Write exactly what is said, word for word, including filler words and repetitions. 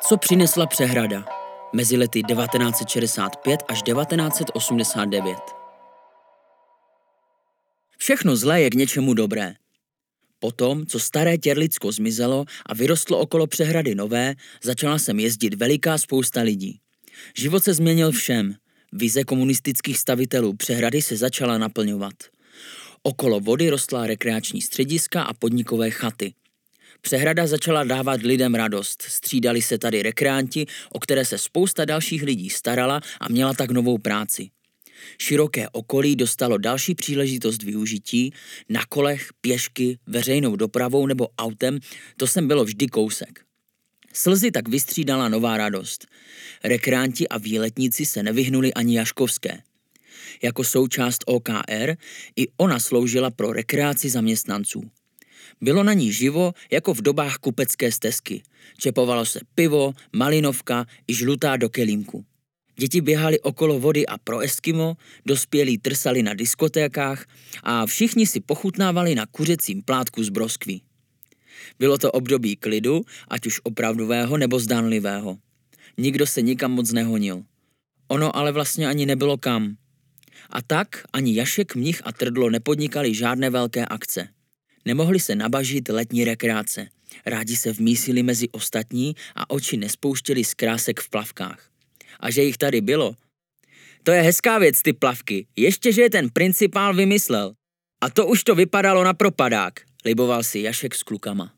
Co přinesla přehrada mezi lety devatenáct set šedesát pět až devatenáct set osmdesát devět? Všechno zlé je k něčemu dobré. Potom, co staré Těrlicko zmizelo a vyrostlo okolo přehrady nové, začala sem jezdit veliká spousta lidí. Život se změnil všem. Vize komunistických stavitelů přehrady se začala naplňovat. Okolo vody rostla rekreační střediska a podnikové chaty. Přehrada začala dávat lidem radost. Střídali se tady rekreanti, o které se spousta dalších lidí starala a měla tak novou práci. Široké okolí dostalo další příležitost využití, na kolech, pěšky, veřejnou dopravou nebo autem, to sem bylo vždy kousek. Slzy tak vystřídala nová radost. Rekreanti a výletníci se nevyhnuli ani Jaškovské. Jako součást O K R i ona sloužila pro rekreaci zaměstnanců. Bylo na ní živo jako v dobách kupecké stezky. Čepovalo se pivo, malinovka i žlutá do kelímku. Děti běhali okolo vody a pro Eskimo, dospělí trsali na diskotékách a všichni si pochutnávali na kuřecím plátku z broskví. Bylo to období klidu, ať už opravdového nebo zdánlivého. Nikdo se nikam moc nehonil. Ono ale vlastně ani nebylo kam. A tak ani Jašek, Mnich a Trdlo nepodnikali žádné velké akce. Nemohli se nabažit letní rekreace. Rádi se vmísili mezi ostatní a oči nespouštěli z krásek v plavkách. A že jich tady bylo. To je hezká věc, ty plavky. Ještě, že je ten principál vymyslel. A to už to vypadalo na propadák, liboval si Jašek s klukama.